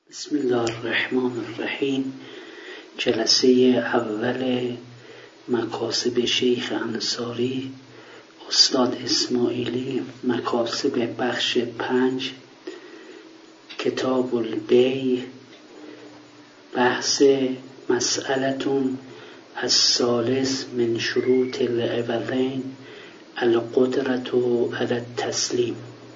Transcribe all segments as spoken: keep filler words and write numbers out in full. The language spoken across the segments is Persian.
بسم الله الرحمن الرحیم. جلسه اول مکاسب شیخ انصاری استاد اسماعیلی، مکاسب بخش پنج، کتاب البیع، بحث مسئلتون الثالث من شروط العوضین القدرة علی التسلیم.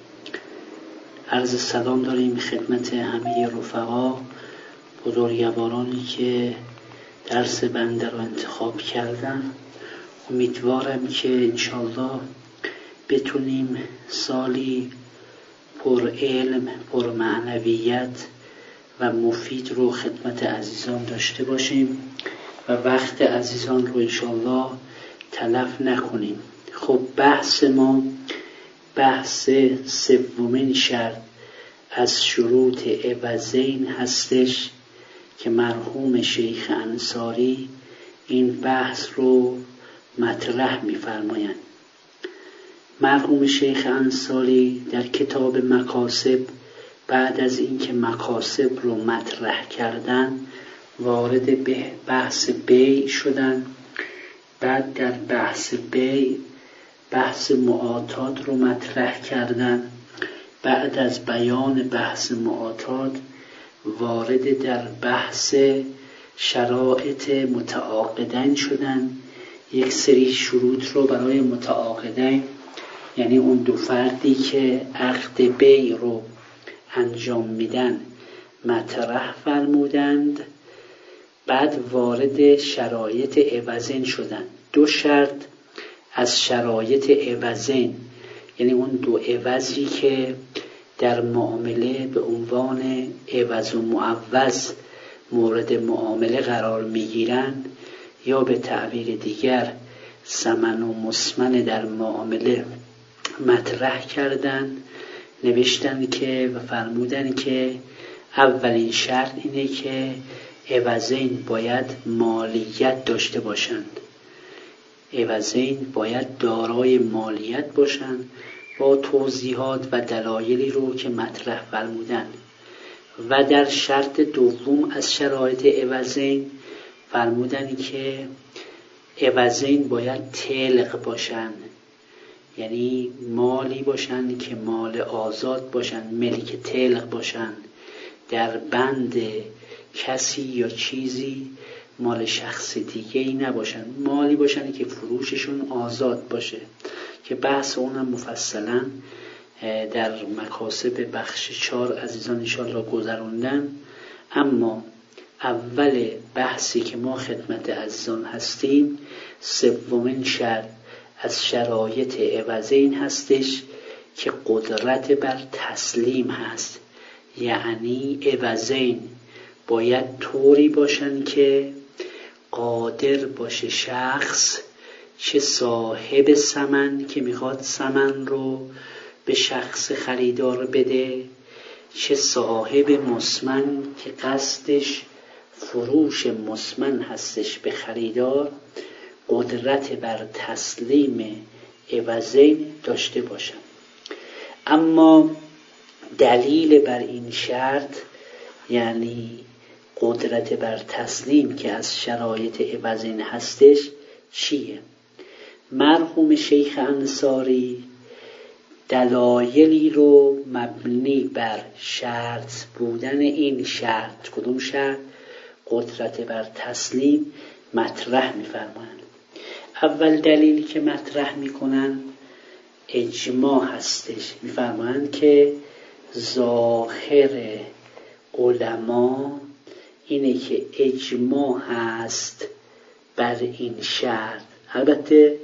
عرض سلام داریم خدمت همه رفقا، بزرگوارانی که درس بنده رو انتخاب کردن. امیدوارم که انشالله بتونیم سالی پر علم، پر معنویت و مفید رو خدمت عزیزان داشته باشیم و وقت عزیزان رو انشالله تلف نکنیم. خب بحث ما بحث سومین شرط از شروط عوضین هستش که مرحوم شیخ انصاری این بحث رو مطرح می‌فرمایند. مرحوم شیخ انصاری در کتاب مکاسب بعد از اینکه مکاسب رو مطرح کردن وارد به بحث بیع شدن. بعد در بحث بیع بحث معاطات رو مطرح کردن. بعد از بیان بحث معاطات وارد در بحث شرایط متعاقدین شدن. یک سری شروط رو برای متعاقدین، یعنی اون دو فردی که عقد بیع رو انجام میدن، مطرح فرمودند. بعد وارد شرایط عوضین شدن. دو شرط از شرایط عوضین، یعنی اون دو عوضی که در معامله به عنوان عوض و معوض مورد معامله قرار میگیرن، یا به تعبیر دیگر ثمن و مسمن در معامله مطرح کردن. نوشتن که و فرمودن که اولین شرط اینه که عوضین باید مالیت داشته باشند. عوضین باید دارای مالیت باشند با توضیحات و دلایلی رو که مطرح فرمودن. و در شرط دوم از شرایط عوضین فرمودن که عوضین باید طلق باشند، یعنی مالی باشند که مال آزاد باشند، ملک طلق باشند، در بند کسی یا چیزی مال شخص دیگه ای نباشن، مالی باشن که فروششون آزاد باشه، که بحث اونم مفصلا در مکاسب بخش چهار عزیزان انشاءالله گذروندن. اما اول بحثی که ما خدمت عزیزان هستیم، سومین شرط از شرایط عوضین هستش که قدرت بر تسلیم هست. یعنی عوضین باید طوری باشن که قادر باشه شخص، چه صاحب ثمن که میخواد ثمن رو به شخص خریدار بده، چه صاحب مسمن که قصدش فروش مسمن هستش به خریدار، قدرت بر تسلیم عوضین داشته باشن. اما دلیل بر این شرط، یعنی قدرت بر تسلیم که از شرایط عوضین هستش، چیه؟ مرحوم شیخ انصاری دلایلی رو مبنی بر شرط بودن این شرط، کدوم شرط؟ قدرت بر تسلیم، مطرح می‌فرمایند. اول دلیلی که مطرح می‌کنن اجماع هستش. می‌فرمایند که ظاهر علما اینه که اجماع هست بر این شرط، البته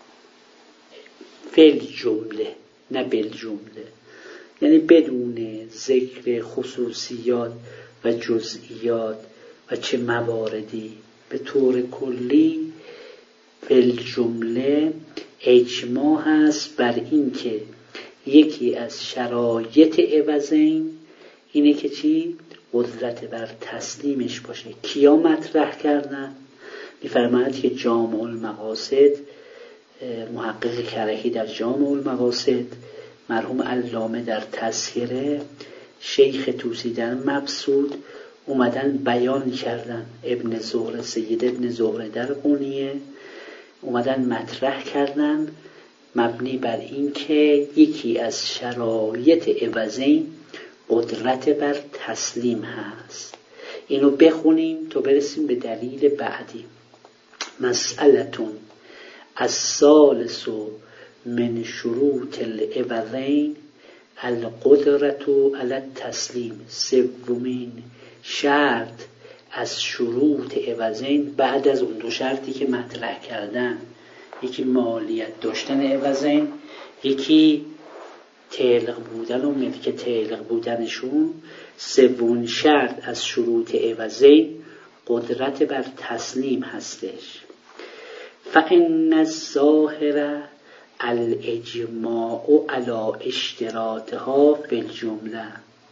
فل جمله نه بل جمله، یعنی بدون ذکر خصوصیات و جزئیات و چه مواردی، به طور کلی فل جمله اجماع هست بر این که یکی از شرایط عوضین اینه که چی؟ قدرت بر تسلیمش باشه. کیا مطرح کردن؟ می‌فرماید که جامع المقاصد، محقق کرکی در جامع المقاصد، مرحوم علامه در تذکره، شیخ طوسی در مبسوط اومدن بیان کردن، ابن زهره، سید ابن زهره در قونیه اومدن مطرح کردن مبنی بر این که یکی از شرایط عوضین قدرت بر تسلیم هست. اینو بخونیم تا برسیم به دلیل بعدی. مسئلتون الثالث من شروط العوضین القدرت علی التسلیم. سومین شرط از شروط عوضین بعد از اون دو شرطی که مطرح کردن، یکی مالیت داشتن عوضین، یکی تعلق بودن و ملک تعلق بودنشون، سومین شرط از شروط عوضین قدرت بر تسلیم هستش. فإن الظاهر الاجماع علی اشتراطها فی الجمله.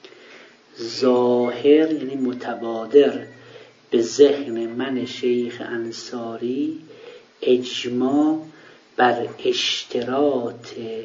ظاهر یعنی متبادر به ذهن من شیخ انصاری اجماع بر اشتراط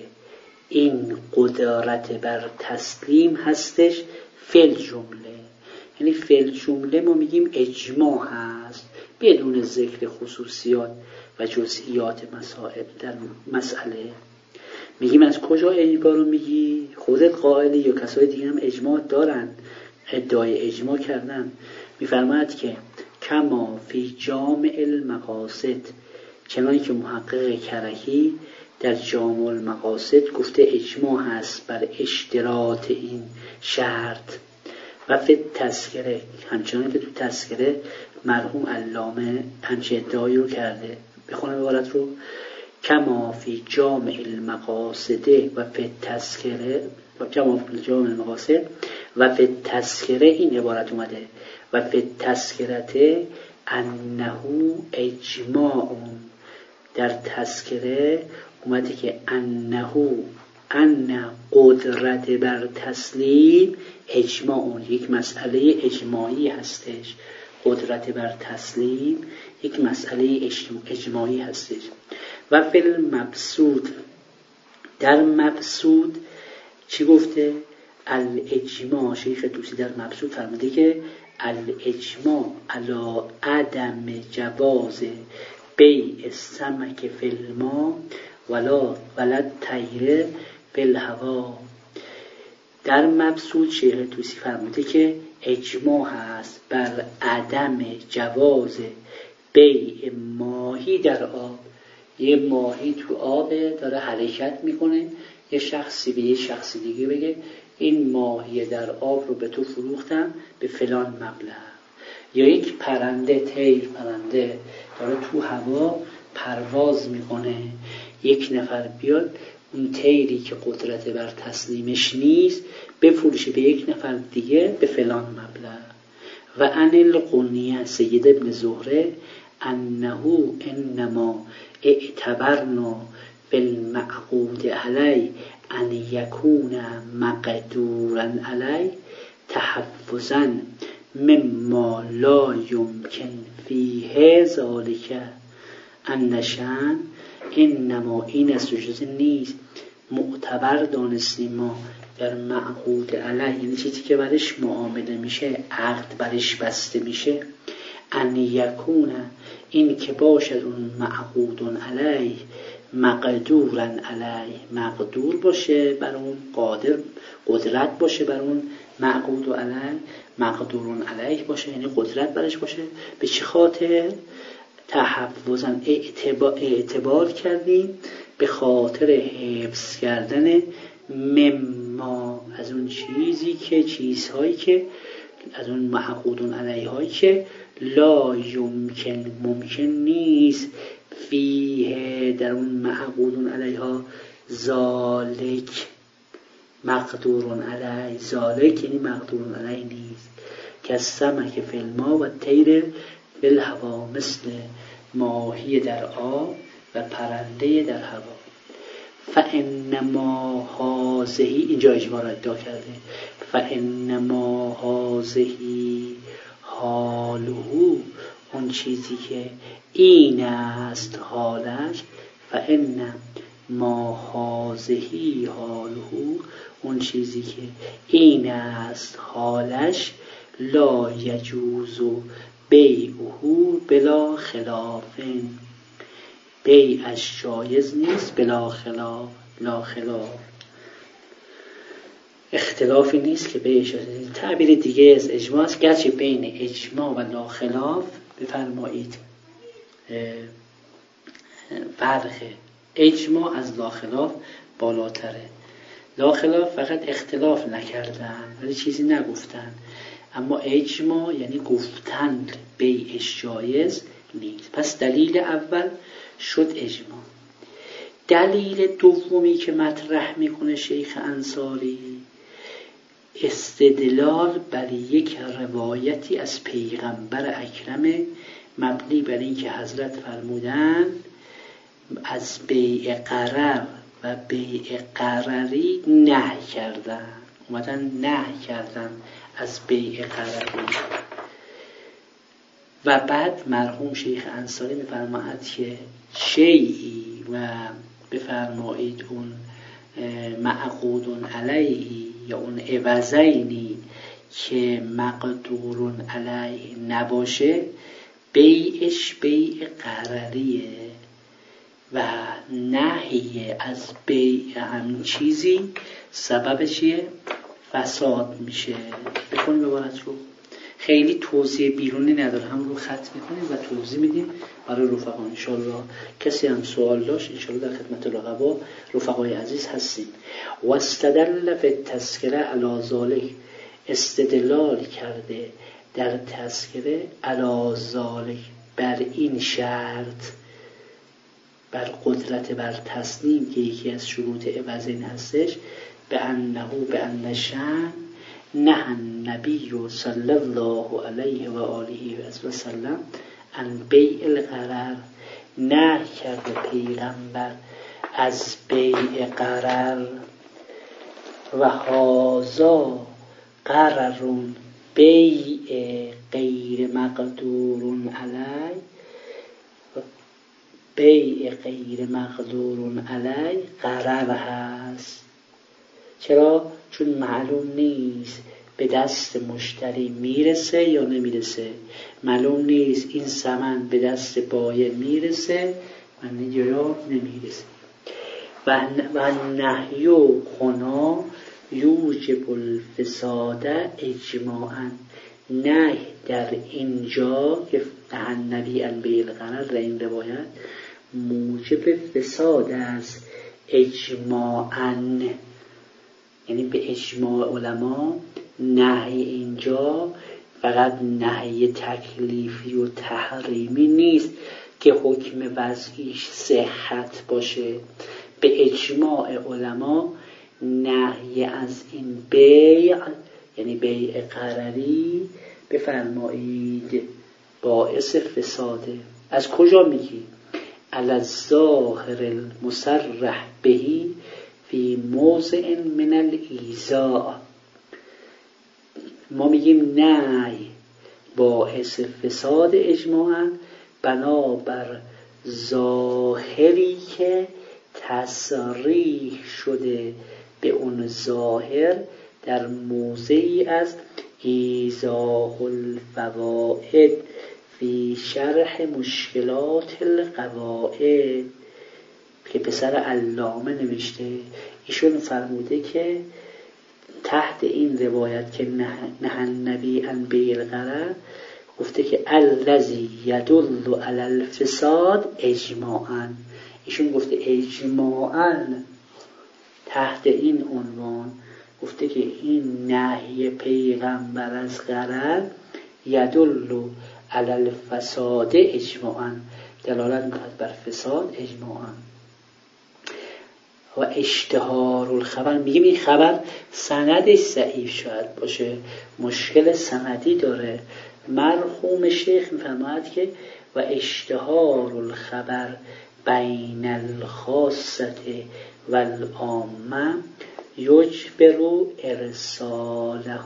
این قدرت بر تسلیم هستش فی الجمله. یعنی فی الجمله ما میگیم اجماع هست بدون ذکر خصوصیات و جزئیات مسائل در مسئله. میگیم از کجا اجماع رو میگی؟ خودت قائلی یا کسای دیگه هم اجماع دارن، ادعای اجماع کردن. میفرماید که کما فی جامع المقاصد، چنانکه که محقق کرکی در جامع المقاصد گفته اجماع هست بر اشتراط این شرط. و فی تذکره، همچنان که تو تذکره مرحوم علامه همچه ادعایی رو کرده. بخونم عبارت رو. کما فی جامع المقاصد و فی تذکره و کما فی جامع المقاصد و فی تذکره این عبارت اومده و فی تذکرته انه اجماع. در تذکره اومده که انه ان قدرت بر تسلیم اجماع، یک مسئله اجماعی هستش. قدرت بر تسلیم یک مسئله اجماعی هستش. و فی المبسوط، در مبسوط چی گفته؟ الاجماع. شیخ طوسی در مبسوط فرموده که الاجماع علی عدم جواز بیع السمک فی الماء ولا ولد طیر فی الهوا. در مبسوط شیخ طوسی فرموده که اجماع هست بر عدم جواز بیع ماهی در آب. یه ماهی تو آب داره حرکت میکنه، یه شخصی به یه شخصی دیگه بگه این ماهی در آب رو به تو فروختم به فلان مبلغ. یا یک پرنده، طیر پرنده داره تو هوا پرواز میکنه، یک نفر بیاد اون طیری که قدرت بر تسلیمش نیست بفروشه به یک نفر دیگه به فلان مبلغ. و عن القنیه سید ابن زهره انه انما اعتبرنا بالمعقود علی ان یکون مقدورا علی تحفظا مما لا یمکن فیه ذالک النشان. انما این از جز نیست، معتبر دانستیم ما در معقود علی، یعنی چیزی که برش معامله میشه، عقد برش بسته میشه. ان یکون، این که باشد اون معقود علی مقدورا علی، مقدور باشه بر اون، قادر قدرت باشه بر اون معقود علی، مقدورون علیه باشه یعنی قدرت برش باشه. به چه خاطر؟ تحفظاً، اعتبار, اعتبار کردیم به خاطر حفظ کردن مما، از اون چیزی که چیزهایی که از اون معقودون علیه هایی که لا یمکن، ممکن نیست، فیه در اون معقودون علیه ها، ذالک مقدورون علیه، ذالک یعنی مقدورون علیه نیست، که سمک فی الماء و طیر فی الهوا، مثل ماهی در آب و پرنده در هوا. فانما هازهی، اینجا اجماع را ادعا کرده، فانما هازهی حالهو، اون چیزی که این است حالش، فان ما هازهی حالهو، اون چیزی که این است حالش، لا یجوز بیعهو بلا خلافن، بیعش جایز نیست بلا خلاف، لا خلاف، اختلافی نیست که بیعش جایز نیست. تعبیر دیگه از اجماع است، گرچه بین اجماع و لا خلاف بفرمایید فرقه، اجماع از لا خلاف بالاتره. لا خلاف فقط اختلاف نکردن ولی چیزی نگفتن، اما اجماع یعنی گفتن بیعش جایز نیست. پس دلیل اول شد اجماع. دلیل دومی که مطرح میکنه شیخ انصاری، استدلال بر یک روایتی از پیغمبر اکرم مبنی بر این که حضرت فرمودن از بیع قرر و بیع قرری نهی کردن، اومدن نهی کردن از بیع قرری. و بعد مرحوم شیخ انصاری میفرماید که شیئی و بفرمایید اون معقود علیه یا اون عوضینی که مقدور علیه نباشه، بیعش بیع قرریه و نهی از بیع هم چیزی سبب چیه؟ فساد میشه. بکنیم عبارت رو خیلی توضیح بیرونی نداره، هم رو خط میکنیم و توضیح میدیم برای رفقا. انشالله کسی هم سوال داشت انشالله در خدمت رفقا رفقای عزیز هستیم. و استدل فی التذکره علی ذلک، استدلال کرده در تذکره علی ذلک بر این شرط، بر قدرت بر تصنیم که یکی از شروط عوضین هستش، به انه به ان شأن نه النبی صلی الله علیه و آله و سلم ان بیع القرر، نه کرده پیغمبر از بیع قرر. و هازا قررون بیع غیر مقدور علی، بیع غیر مقدور علی قرر هست. چرا؟ چون معلوم نیست به دست مشتری میرسه یا نمیرسه، معلوم نیست این ثمن به دست بایع میرسه و یا نمیرسه. و نهیو خنا یوجب الفساد اجماعا، نه در اینجا که النبی ان بیع القرر در این روایت موجب فساد است اجماعا، یعنی به اجماع علما نهی اینجا فقط نهی تکلیفی و تحریمی نیست که حکم وضعیش صحت باشه. به اجماع علما نهی از این بیع یعنی بیع قرری بفرمایید باعث فساده. از کجا میگی؟ علی الظاهر المصرح بهی فی موضع من الایذاء، ما میگیم نه باعث فساد اجماعاً بنابر ظاهری که تصریح شده به اون ظاهر در موضعی از ایضاح الفوائد فی شرح مشکلات القواعد که پسر علامه نوشته. ایشون فرموده که تحت این روایت که نه النبی ان بیع القرر گفته که الذی یدل علی الفساد اجماعا، ایشون گفته اجماعا تحت این عنوان گفته که این نهی پیغمبر از قرر یدل علی الفساد اجماعا، دلالت می‌کند بر فساد اجماعا. و اشتهار الخبر، میگیم این خبر سندش ضعیف شاید باشه، مشکل سندی داره. مرحوم شیخ میفرماید که و اشتهار الخبر بین الخاصه و العامه یجبر ارساله،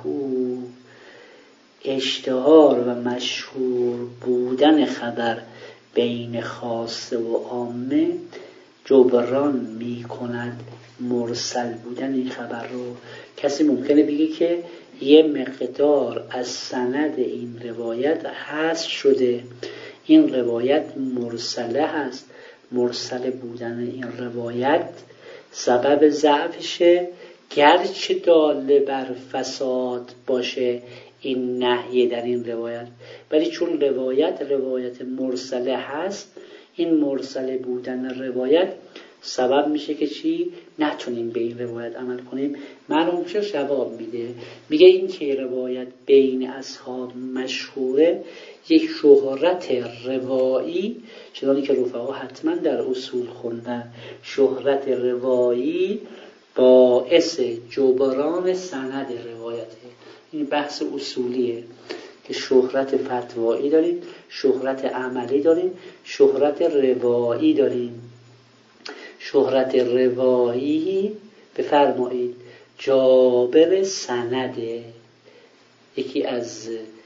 اشتهار و مشهور بودن خبر بین خاصه و عامه جبران می کند مرسل بودن این خبر رو. کسی ممکنه بگه که یه مقدار از سند این روایت حذف شده، این روایت مرسله هست، مرسل بودن این روایت سبب ضعفشه، گرچه داله بر فساد باشه این نهی در این روایت، ولی چون روایت روایت مرسله هست، این مرسله بودن روایت سبب میشه که چی؟ نتونیم به این روایت عمل کنیم. معلوم چه جواب میده؟ میگه این که روایت بین اصحاب مشهوره، یک شهرت روایی، چنانی که رفقا حتما در اصول خوندن، شهرت روایی باعث جبران سند روایته. این بحث اصولیه که شهرت فتوایی داریم، شهرت عملی داریم، شهرت روایی داریم. شهرت روایی بفرمایید جابر سنده. یکی از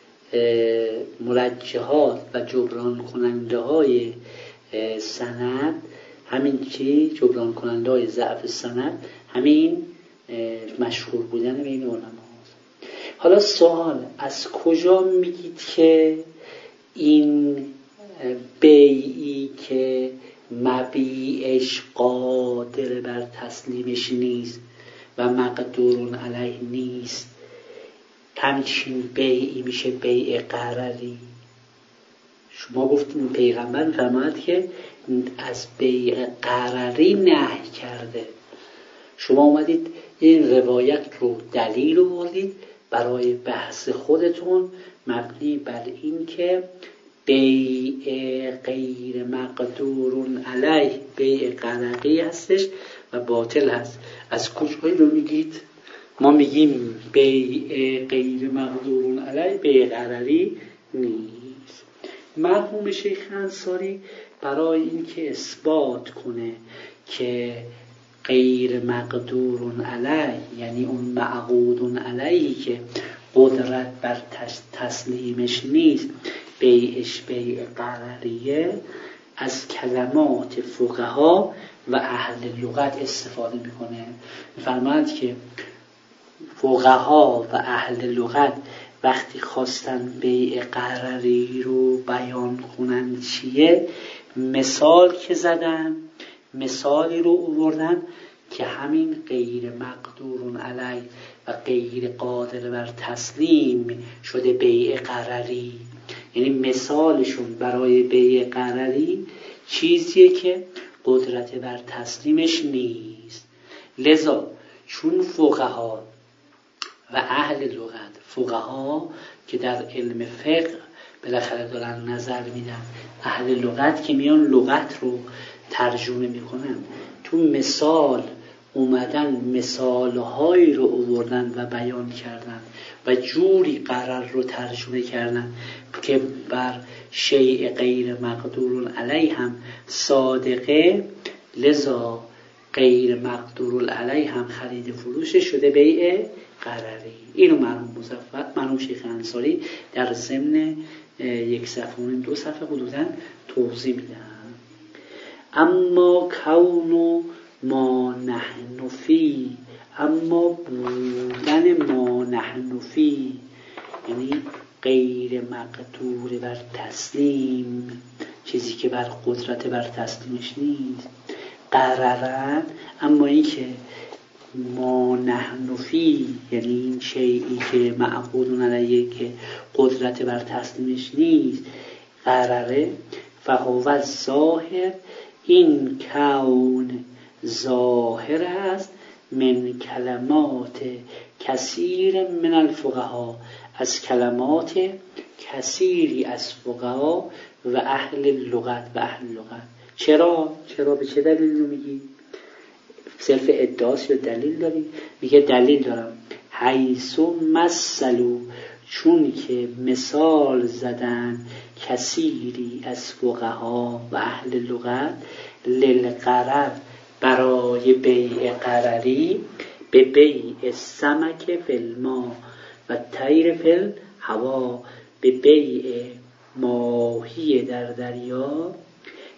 مرجحات و جبران کننده های سند همین که جبران کننده های ضعف سند همین مشهور بودن بین علما. حالا سوال، از کجا میگید که این بیعی که مبیعش قادر بر تسلیمش نیست و مقدورون علیه نیست، همچین بیعی میشه بیع قراری؟ شما گفتیم پیغمبر فرمود که از بیع قراری نهی کرده، شما اومدید این روایت رو دلیل آوردید برای بحث خودتون مبنی بر این که بیع غیر مقدورون علیه بیع قراری هستش و باطل هست. از کجایی رو میگید؟ ما میگیم بیع غیر مقدورون علیه بیع قراری نیست. مرحوم شیخ انصاری برای اینکه اثبات کنه که غیر مقدورون علیه یعنی اون معقودون علیه که قدرت بر تسلیمش نیست بیعش بیع قراریه، از کلمات فقها و اهل لغت استفاده میکنه. میفرماند که فقها و اهل لغت وقتی خواستن بیع قراری رو بیان کنن چیه، مثال که زدن، مثالی رو آوردن که همین غیر مقدورون علی و غیر قادر بر تسلیم شده بیع قراری. یعنی مثالشون برای بیع قراری چیزیه که قدرت بر تسلیمش نیست. لذا چون فقها و اهل لغت، فقها که در علم فقه بالاخره دارن نظر میدن، اهل لغت که میان لغت رو ترجمه میکنن، تو مثال اومدن مثالهایی رو آوردن و بیان کردن و جوری قرار رو ترجمه کردن که بر شیء غیر مقدور علیه هم صادقه، لذا غیر مقدور علیه هم خرید فروش شده بیع قراری. اینو مرحوم مظفر مرحوم شیخ انصاری در ضمن یک صفحه و دو صفحه حدوداً توضیح میدن. اما کون ما نحن فی، اما بودن ما نحن فی یعنی غیر مقدور بر تسلیم، چیزی که بر قدرت بر تسلیمش نیست، قررن. اما این که ما نحن فی یعنی این شیئی که معقودون علیه که قدرت بر تسلیمش نیست قرره، فهو ظاهر، این کون ظاهر است، من کلمات کثیر من الفقها، از کلمات کثیری از فقها و اهل لغت و اهل لغت. چرا؟ چرا به چه دلیل رو میگی؟ صرف ادعاست یا دلیل داری؟ میگه دلیل دارم. حیثو مثلو، چون که مثال زدن کثیری از فقها و اهل لغت، للقرر، برای بیع قرری، به بیع سمک فی الماء و طیر فی الهوا، به بیع ماهی در دریا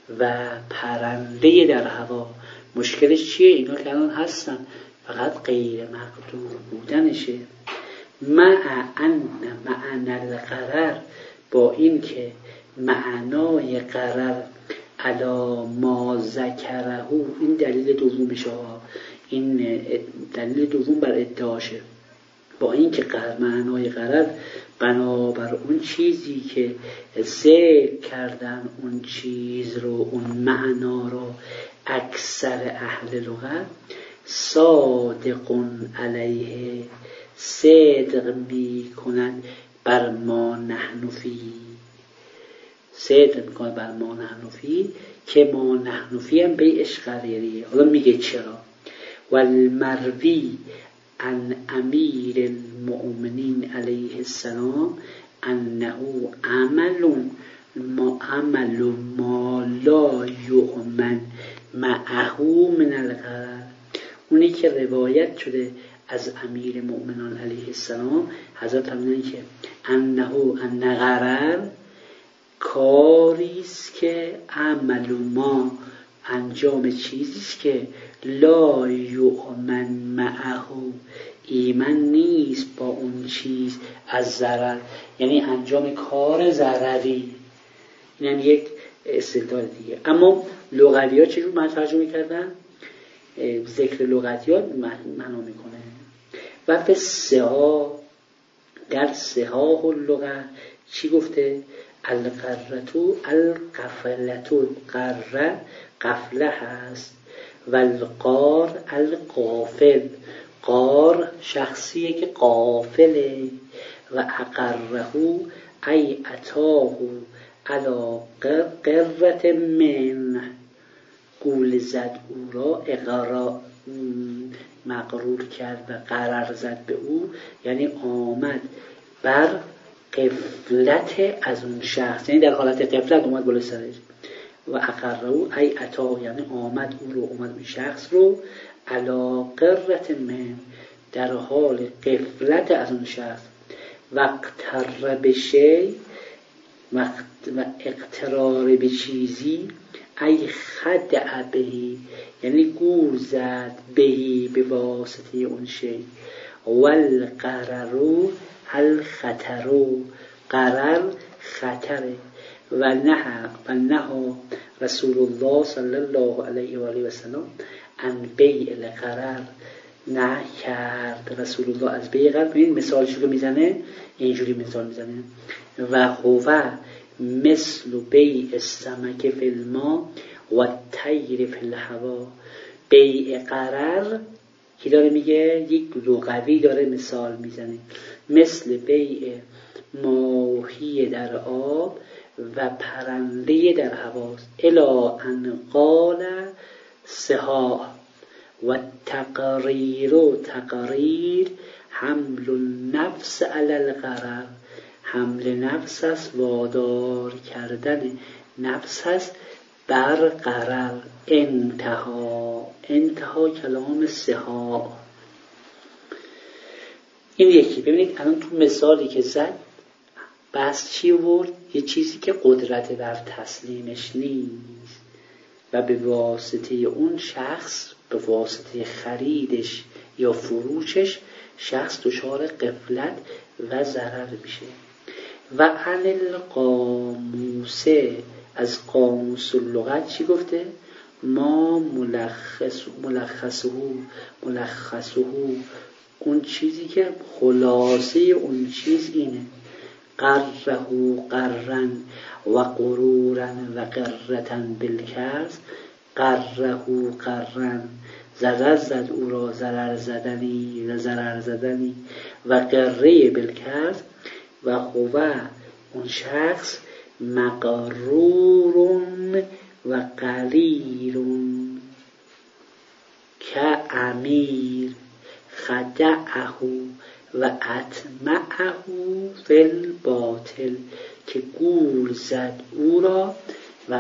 و پرنده در هوا. مشکلش چیه؟ اینا که الان هستن، فقط غیر مقدور بودنشه. مع ان معنی القرر، با این که معنای قرر علا ما ذکره، این دلیل دومشه، این دلیل دوم بر ادعاشه، با این که قرر معنای قرر بنابر اون چیزی که ذکر کردن اون چیز رو، اون معنا رو اکثر اهل لغت صادقون علیه، صدق می کنند بر ما نحن فی، صدق می کنند بر ما نحن فی، که ما نحن فی هم بیعش قریریه. حالا میگه چرا؟ والمروی عن امیر المؤمنین علیه السلام انه عمل ما عمل ما لا یؤمن معه من القرر. اونی که روایت شده از امیر مؤمنان علیه السلام، حضرت فرمودن که انه ان قرر کاریست که عمل ما انجام چیزیست که لا یؤمن معه ایمن نیست با اون چیز از ضرر، یعنی انجام کار ضرری. این هم یک استدلال دیگه. اما لغوی ها چجور من ترجمه کردن؟ ذکر لغوی ها معنا میکنه. و به سها، در سها اللغه چی گفته؟ القرتو القفلتو، قره قفله هست، و القار القافل، قار شخصیه که قافله، و اقرهو ای اتاهو علا قرت من، گول زد او را، اقرا مقرور کرد و قرار زد به او، یعنی آمد بر قفلت از اون شخص، یعنی در حالت قفلت اومد بالا سرش. و اقرهو ای اتاه، یعنی آمد او رو، آمد اون شخص رو، علا قرت من، در حال قفلت از اون شخص. و اقتر بشی، و اقترار به چیزی، ای خدع بهی، یعنی گول زد بهی به واسطه اون شی. والقررو الخطرو، قرر خطره. و نه و نه رسول الله صلی الله علیه و آله و سلم ان بیع القرر، نه کرد رسول الله از بیع قرر. این مثالش رو میزنه، اینجوری مثال میزنه، و هو مثل بیع السمک فی الماء و الطیر فی الهوا. بیع قرر کی داره میگه؟ یک لغوی داره مثال میزنه، مثل بیع ماهی در آب و پرنده در هواست. الا ان قال سها و تقریر و تقریر حمل النفس علی القرر، حمل نفس است، وادار کردن نفس است بر قرر. انتها، انتها کلام سها. این یکی. ببینید الان تو مثالی که زد بس چی ورد؟ یه چیزی که قدرت بر تسلیمش نیست و به واسطه اون شخص، به واسطه خریدش یا فروشش، شخص دچار غفلت و ضرر میشه. و عن القاموسه، از قاموس اللغت چی گفته؟ ما ملخص ملخصه ملخصه، اون چیزی که خلاصه اون چیز اینه. قره قرن و قرورن و قرتن بالکرز، قره قرن ضرر زد او را، ضرر زدنی و ضرر زدنی، و قره بالکرز، و هو اون شخص مقرورون و قلیرون که امیر خدعه و اطمعه فی الباطل، که گول زد او را و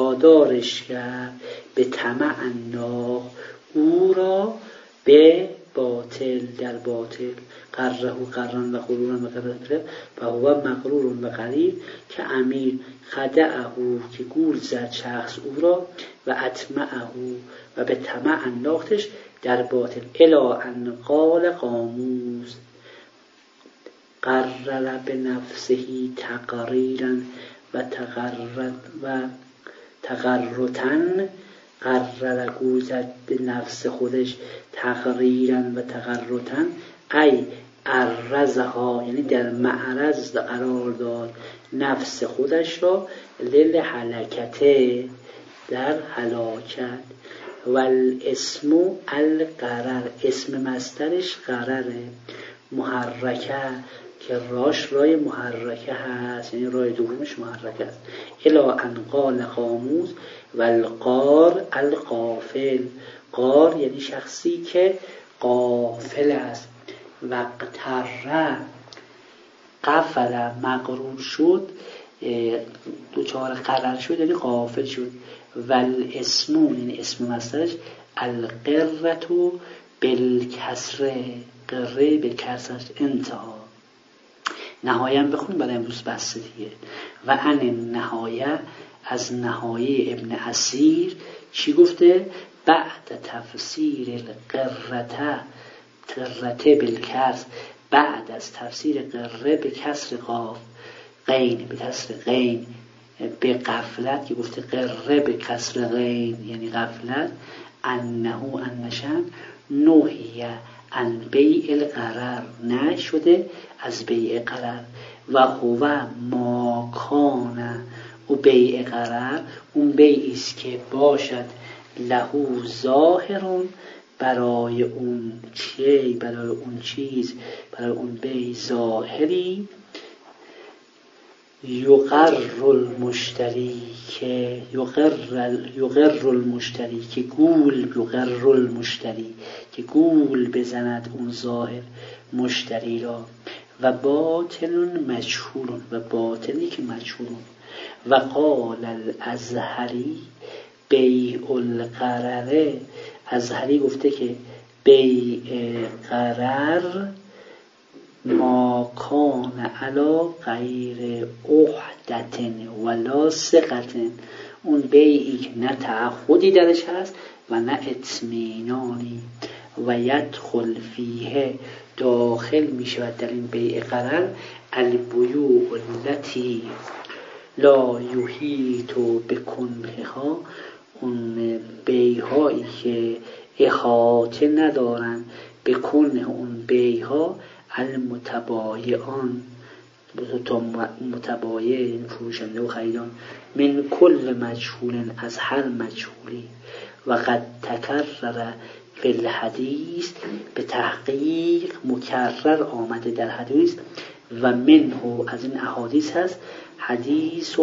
وادارش کرد به طمع انداخت او را به باطل در باطل، قره و قرن و غرورن و قرر و هو مغرور و قریر که امیر خدعه که گول زد شخص او را و اطمعه و به طمع انداختش در باطل. الا ان قال قاموس قرر به نفسهی تقریرا و تقرر و تقررتن، قرر گول زد به نفس خودش تقریرا و تقررتن، ای ارزها یعنی در معرض قرار داد نفس خودش را لیل حلکته در هلاکت. والاسم القرر اسم مصدرش قرره محرکه که راش رای محرکه هست یعنی رای دومش محرکه است. الا ان قال قاموس والقار القافل، قار یعنی شخصی که غافل است. وقتره قفل مغرور شد دوچار قرر شد یعنی غافل شد. والاسم یعنی اسم مصدرش القرة بالکسر، قره به کسرش انتها. نهایه هم بخونیم برای امروز بسته دیگه. و ان نهایه از نهایه ابن اسیر چی گفته؟ بعد تفسیر القرته قرته بالکسر، بعد از تفسیر قره به کسر قاف غین به کسر غین به غفلت که گفته قره به کسر غین یعنی غفلت. انه انشن نوحیه ان بیع القرر نشده از بیع قرر و هو ما کان و بیع قرر اون بیعی است که باشد لهو ظاهرون برای اون چی برای اون چیز برای اون بیع ظاهری یقر المشتری که یقر یقر المشتری که گول یقر المشتری که گول بزند اون ظاهر مشتری را. و باطل مجهول و باطلی که مجهول. و قال الازهری بیع القرر، ازهری گفته که بیع قرر ما کان علا غیر احدتن ولا ثقتن، اون بیعی که نه تعهدی درش هست و نه اطمینانی. و یدخل فیه داخل می شود در این بیع قرر البیوع التي لا یحیط بکنهها، اون بیع‌هایی که احاطه ندارن به کنه اون بیع‌ها المتبایعان تا متبایع فروشنده و خریدان من کل مجهول از هر مجهولی. و قد تکرر فی الحدیث به تحقیق مکرر آمده در حدیث. و منه از این احادیث هست حدیث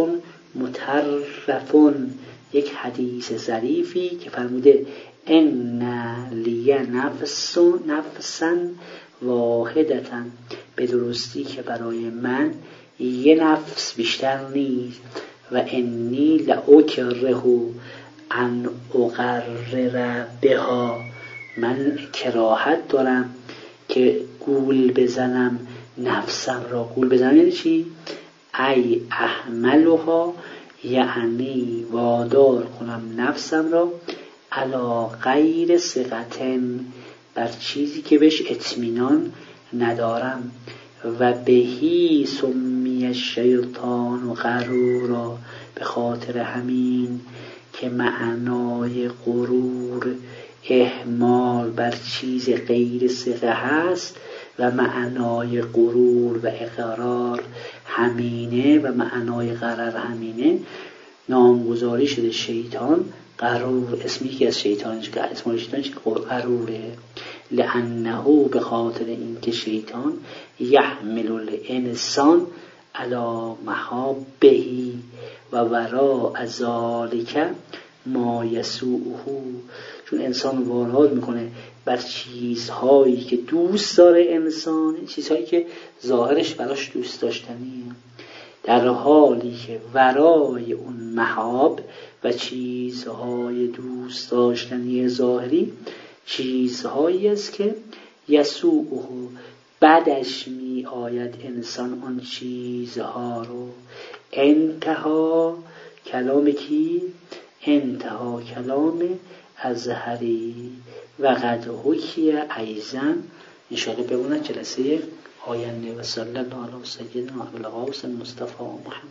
مترفون یک حدیث ظریفی که فرموده ان لی نفس نفسا واحدتا، به درستی که برای من یه نفس بیشتر نیست. و انی لأکره ان اقرر بها، من کراهت دارم که گول بزنم نفسم را. گول بزنم یعنی چی؟ ای احملها یعنی وادار کنم نفسم را علا غیر ثقتن بر چیزی که بهش اطمینان ندارم. و بهی سمی شیطان و غرورا، به خاطر همین که معنای غرور احمال بر چیز غیر ثقه هست و معنای غرور و اقرار همینه و معنای غرر همینه، نامگذاری شده شیطان غرور. اسمی که از شیطان که اسم شیطان که غروره. لانه به خاطر اینکه شیطان یحمل الانسان علی محابهی و وراء ذالک ما یسوءه، چون انسان وارد میکنه بر چیزهایی که دوست داره انسان، چیزهایی که ظاهرش براش دوست داشتنیه، در حالی که ورای اون محاب و چیزهای دوست داشتنی ظاهری چیزهایی است که یسوعه بعدش می آید انسان آن چیزها رو. انتها کلام کی؟ انتها کلام ازهری و قد حکی ایزن. انشاءالله بمونه جلسه آینده. و صلی الله علی سیدنا ابوالقاسم مصطفی محمد.